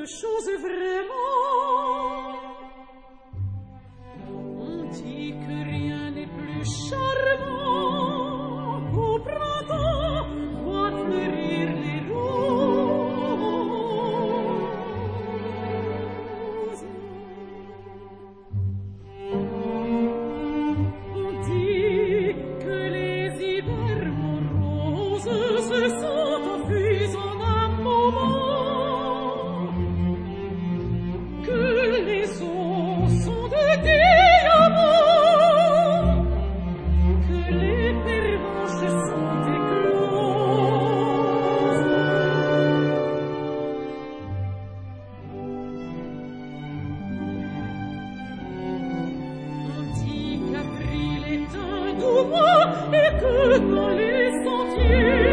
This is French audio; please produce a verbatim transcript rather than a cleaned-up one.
chose vraiment. On dit que rien n'est plus charmant qu'au printemps voit fleurir les roses. On dit que les hivers moroses se sont enfuis en un moment, que les eaux sont de diamants, que les pervenches sont écloses. On dit qu'april est un doux mois et que dans les sentiers